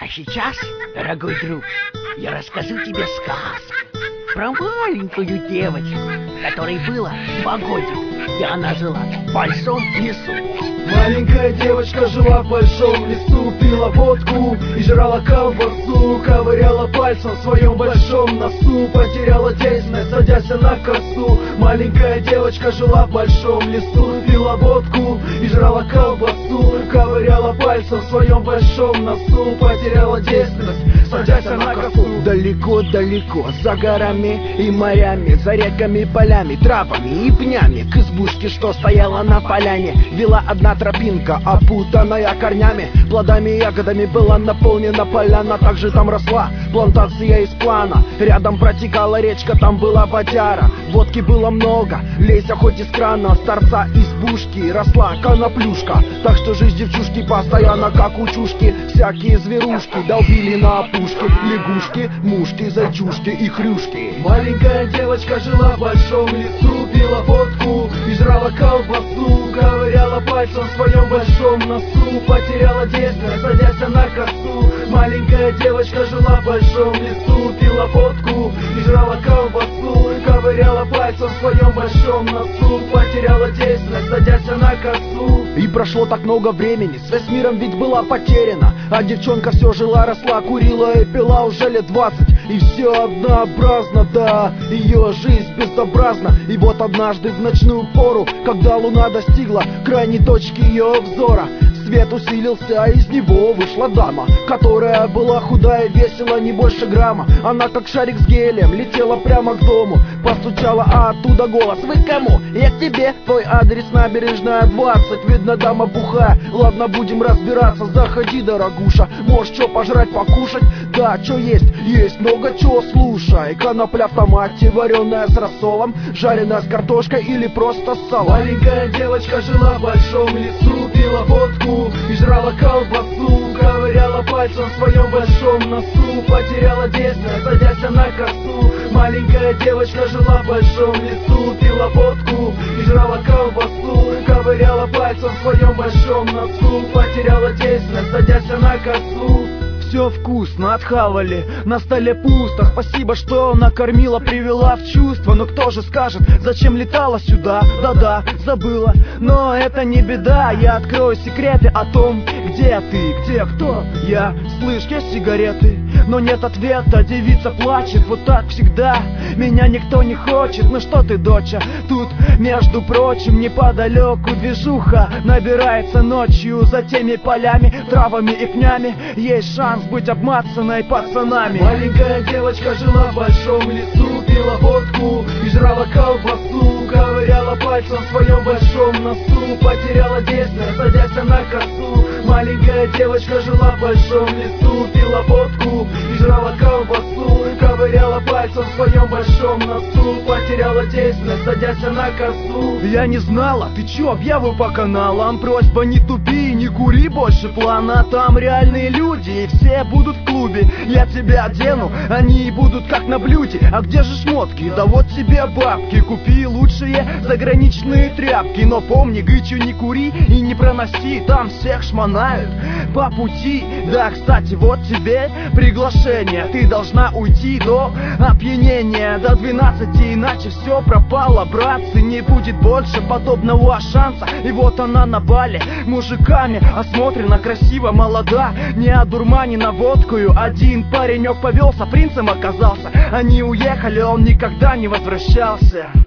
А сейчас, дорогой друг, я расскажу тебе сказку про маленькую девочку, которой было 2 годика, и она жила в большом лесу. Маленькая девочка жила в большом лесу, пила водку и жрала колбасу, ковыряла пальцем в своем большом носу, потеряла действенность, садясь на косу. Маленькая девочка жила в большом лесу, пила водку и жрала колбасу, ковыряла пальцем в своем большом носу, потеряла действенность, садясь на косу. Далеко-далеко, за горами и морями, за реками, полями, травами и пнями, к избушке, что стояла на поляне, вела одна тропинка, опутанная корнями, плодами и ягодами была наполнена поляна. Также там росла плантация из плана, рядом протекала речка, там была водяра. Водки было много, лейся хоть из крана. С торца избушки росла коноплюшка, так что жизнь девчушки постоянно как учушки. Всякие зверушки долбили на опушке, лягушки, мушки, зайчушки и хрюшки. Маленькая девочка жила в большом лесу, пила водку и жрала колбасу, ковыряла пальцем в своем большом носу, потеряла действенность, садясь на косу. Маленькая девочка жила в большом лесу, пила водку и жрала колбасу, ковыряла пальцем в своем большом носу, потеряла действенность, садясь на косу. И прошло так много времени, связь с миром ведь была потеряна, а девчонка все жила, росла, курила и пила уже лет 20. И все однообразно, да, ее жизнь безобразна. И вот однажды в ночную пору, когда луна достигла крайней точки ее взора, свет усилился, а из него вышла дама, которая была худая, весила не больше грамма. Она как шарик с гелем летела прямо к дому, постучала, а оттуда голос: «Вы кому?» «Я к тебе, твой адрес набережная 20. Видно, дама бухая, ладно, будем разбираться. Заходи, дорогуша, можешь что пожрать, покушать?» «Да, что есть? Есть много чего, слушай. Конопля в томате, вареная с рассолом, жареная с картошкой или просто с салом». Маленькая девочка жила в большом лесу, пила водку и жрала колбасу, ковыряла пальцем в своем большом носу, потеряла действенность, садясь на косу. Маленькая девочка жила в большом лесу, пила водку и жрала колбасу, ковыряла пальцем в своем большом носу, потеряла действенность, садясь на косу. Все вкусно, отхавали, на столе пусто. Спасибо, что накормила, привела в чувство. Но кто же скажет, зачем летала сюда? Да-да, забыла, но это не беда. Я открою секреты о том, где ты, где кто. Я, слышь, есть сигареты, но нет ответа. Девица плачет, вот так всегда. Меня никто не хочет, ну что ты, доча? Тут, между прочим, неподалеку движуха набирается ночью за теми полями, травами и пнями. Есть шанс быть обмацанной пацанами. Маленькая девочка жила в большом лесу, пила водку и жрала колбасу, ковыряла пальцем в своем большом носу, потеряла действенность, садясь на косу. Маленькая девочка жила в большом лесу, пила водку и жрала колбасу, ковыряла пальцем в своем большом носу, потеряла действенность, садясь на косу. Я не знала, ты чё, объяву по каналам? Просьба, не тупи, не кури больше плана. Там реальные люди, и все будут в клубе. Я тебя одену, они будут как на блюде. А где же шмотки? Да вот тебе бабки. Купи лучшие заграничные тряпки. Но помни, гычу не кури и не проноси, там всех шмонают по пути. Да, кстати, вот тебе приглашение. Ты должна уйти до опьянения, до 12, иначе все пропало, братцы. Не будет больше подобного шанса. И вот она на бале, мужиками осмотрена, красиво, молода, не одурманена водкою. Один паренек повелся, принцем оказался. Они уехали, он никогда не возвращался.